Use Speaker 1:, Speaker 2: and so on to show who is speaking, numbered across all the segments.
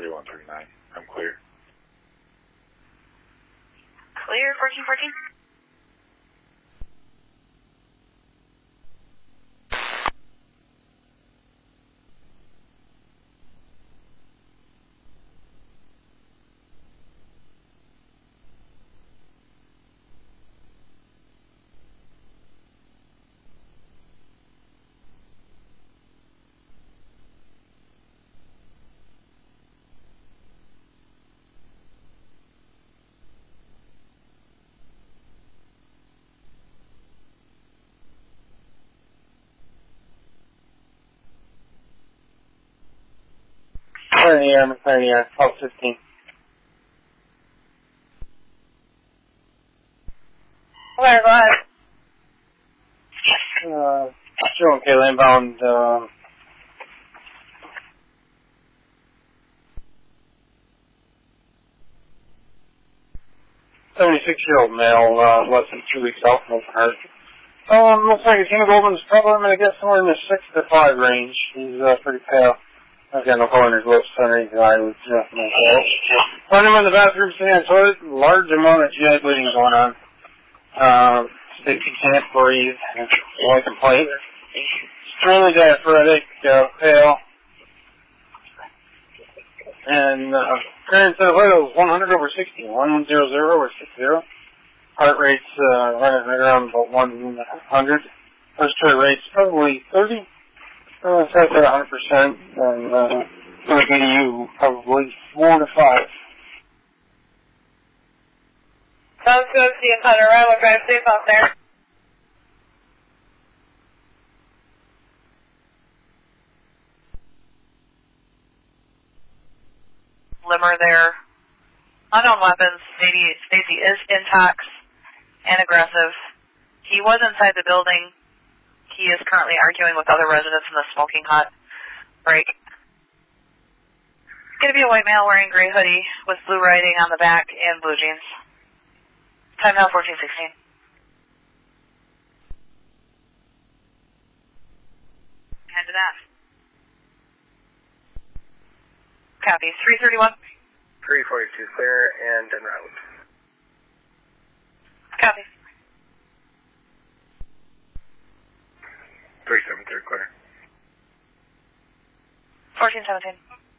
Speaker 1: 3139. I'm clear.
Speaker 2: Clear, 1414.
Speaker 3: McLaren, 1215.
Speaker 2: Okay, go ahead.
Speaker 3: Joe and Kayla inbound, 76-year-old male, less than 2 weeks out from open heart. Looks like his hemoglobin's probably, I'm going to guess, somewhere in the 6 to 5 range. He's pretty pale. I've got no color in his lips underneath his eyelids. Find him in the bathroom sitting on the toilet. Large amount of GI bleeding going on. He can't breathe. All I can play. Extremely diaphoretic, pale. And current set of vitals 100/60. 100/60. Heart rate's running around about 100. Respiratory rate's probably 30. It's at 100%, and going to give you probably 4 to 5.
Speaker 2: Sounds good. See you in Panorama. Drive safe out there. Limmer there. Unknown weapons. Stacy is intox and aggressive. He was inside the building. He is currently arguing with other residents in the smoking hot break. It's going to be a white male wearing gray hoodie with blue writing on the back and blue jeans. Time now 1416. Head to that. Copy. 331.
Speaker 4: 342 clear and en route.
Speaker 2: Copy.
Speaker 1: 373 clear.
Speaker 2: 1417.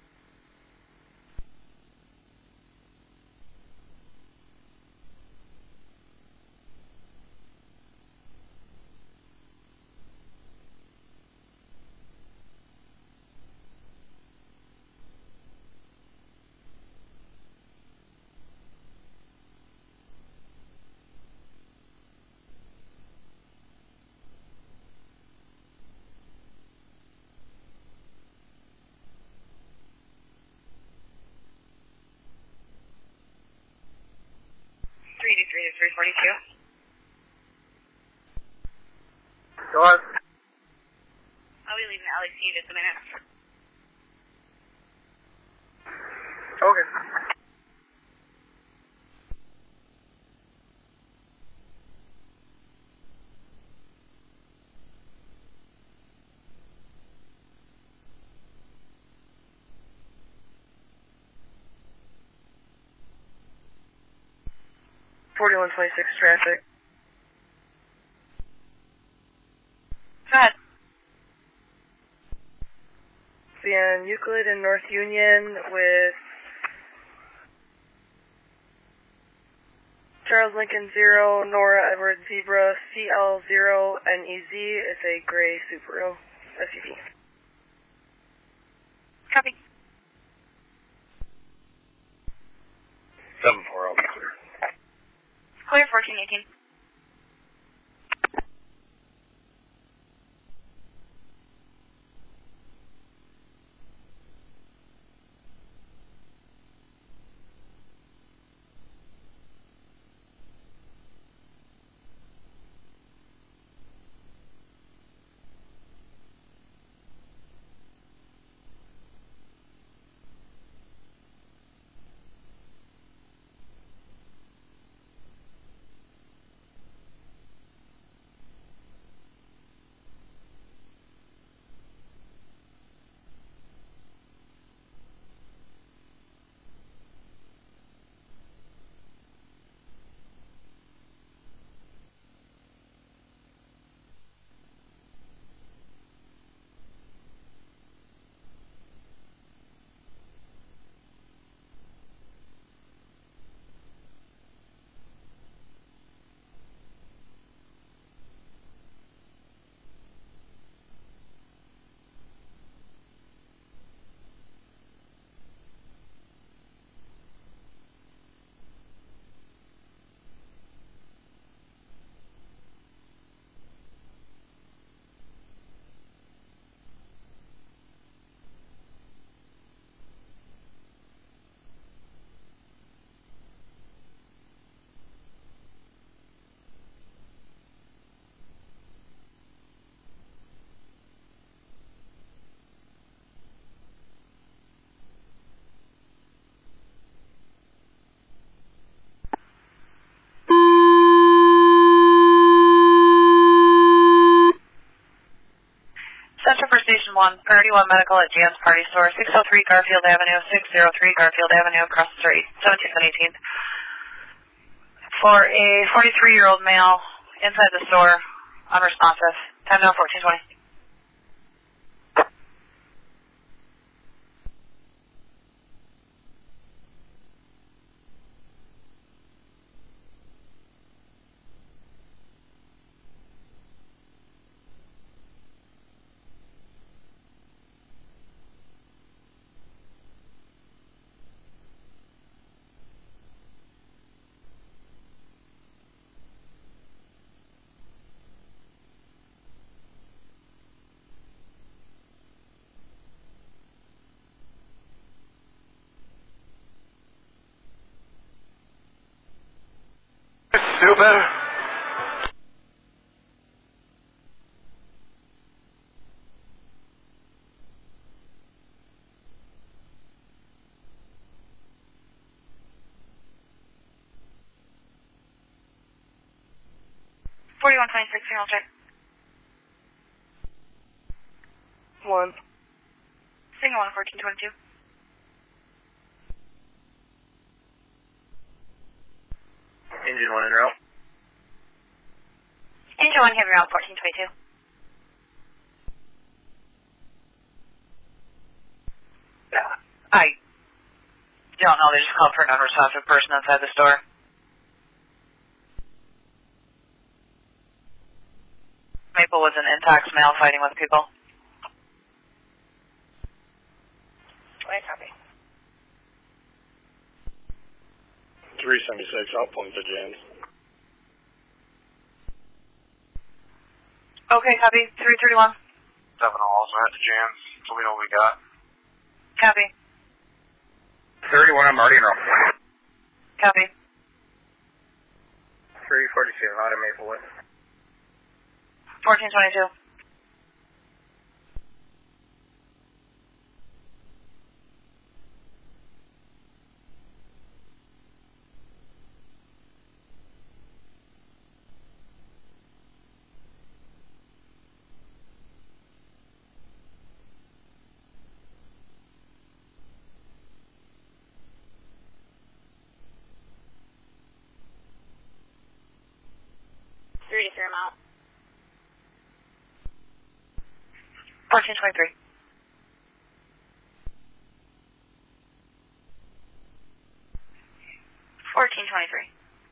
Speaker 2: to 342.
Speaker 4: Go on.
Speaker 2: I'll be leaving LAC in just a minute.
Speaker 4: Okay. traffic.
Speaker 2: Go ahead.
Speaker 4: Seeing Euclid and North Union with Charles Lincoln 0, Nora Edwards Zebra, CL0 NEZ. It's a gray Subaru SUV.
Speaker 2: Copy.
Speaker 1: 7-4, I'll be clear.
Speaker 2: Clear 1418. Station 1, Priority 1 Medical at Jan's Party Store, 603 Garfield Avenue, 603 Garfield Avenue, across the street, 17th and 18th. For a 43-year-old male inside the store, unresponsive. Time now 14:20.
Speaker 1: Stupid.
Speaker 2: Signal check.
Speaker 4: 1.
Speaker 2: Signal 1, 1422.
Speaker 1: Engine 1 en route.
Speaker 2: Engine 1, heavy route 1422. I don't know. They just called for an unresponsive person outside the store. Maplewood's an intox male fighting with people.
Speaker 4: I copy.
Speaker 1: 376, I'll point to Jan's.
Speaker 2: Okay, copy. 331.
Speaker 1: 7 also at the Jan's, so we know what we got.
Speaker 2: Copy.
Speaker 1: 31, I'm already in route.
Speaker 2: Copy.
Speaker 1: 342, out of Maplewood.
Speaker 2: 1422.
Speaker 5: Amount.
Speaker 2: 1423. 1423.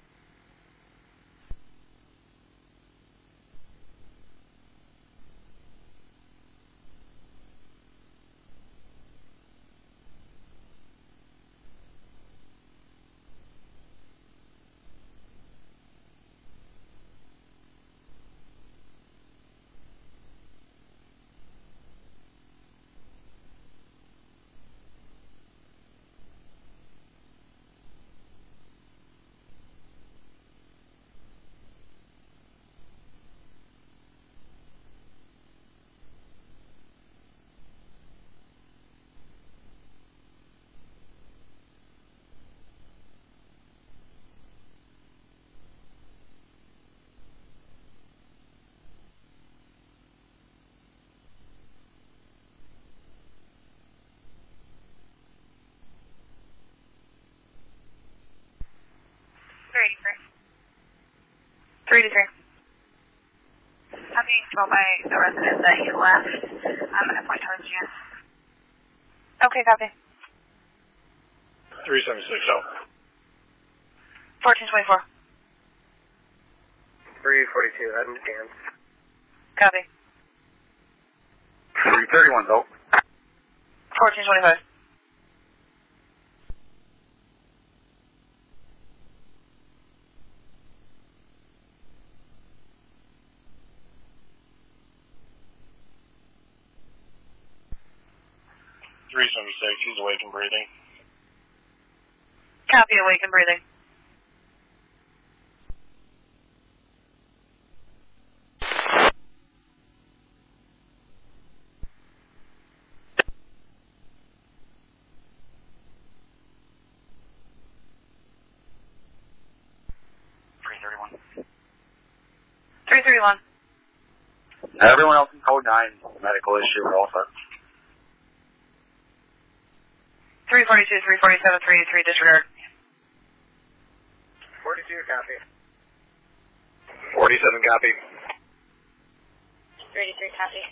Speaker 2: Three to three.
Speaker 5: Having told by the resident that you left, I'm going to point towards you.
Speaker 2: Okay, copy.
Speaker 1: 376 out.
Speaker 2: 1424.
Speaker 1: 342, heading to Jan's.
Speaker 2: Copy.
Speaker 1: 331 out.
Speaker 2: 1425.
Speaker 1: 376, he's awake and breathing.
Speaker 2: Copy, awake and breathing.
Speaker 3: Everyone else in code 9, medical issue, we're all set.
Speaker 2: 342, 347, 383, disregard.
Speaker 1: 42, copy. 47, copy.
Speaker 5: 33, copy.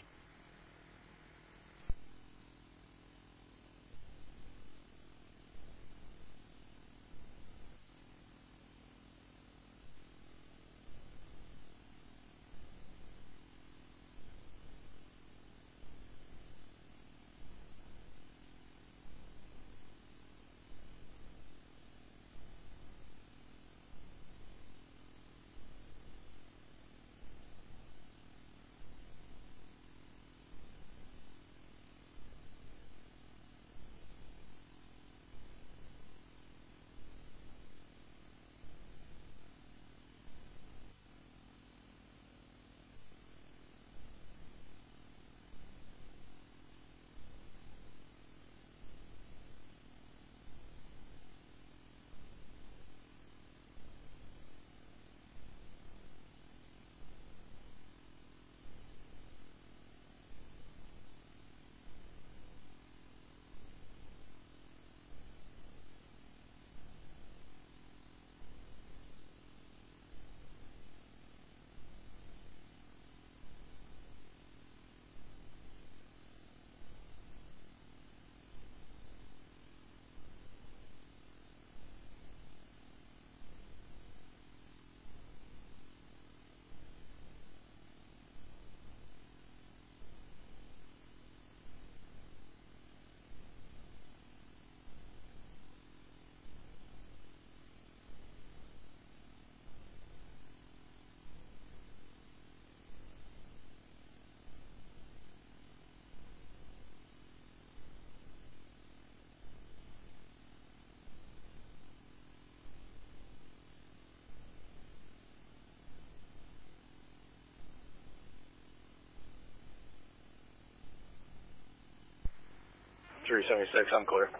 Speaker 1: $376, I'm clear.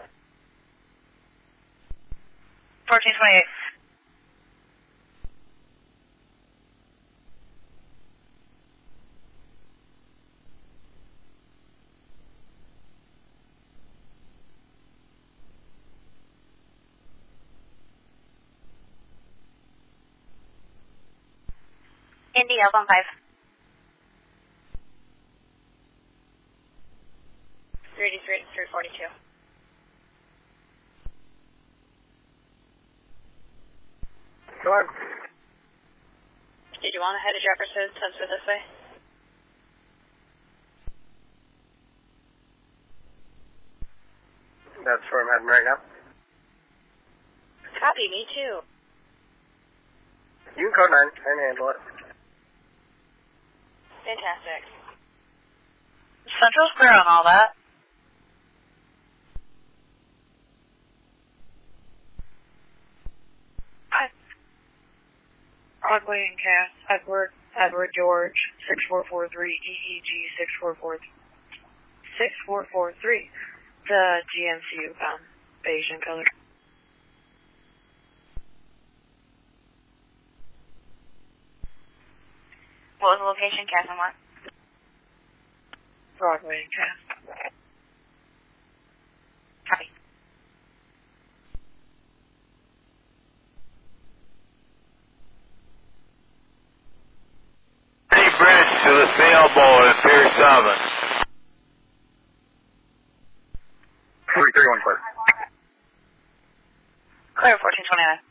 Speaker 2: 1428.
Speaker 5: Indy, L15. 383, 342.
Speaker 1: Go on.
Speaker 5: Did you want to head to Jefferson since we're this way?
Speaker 1: That's where I'm heading right now.
Speaker 5: Copy, me too.
Speaker 1: You can code 9 and handle it.
Speaker 5: Fantastic.
Speaker 2: Central's clear on all that.
Speaker 4: Broadway and Cass, Edward George, 6443, EEG 6443. The GMCU bound, beige in color.
Speaker 5: What was the location, Cass, and what?
Speaker 4: Broadway and Cass.
Speaker 5: Copy.
Speaker 6: Bridge to the sailboat at Pier 7.
Speaker 1: 331, clear.
Speaker 2: Clear, 1429.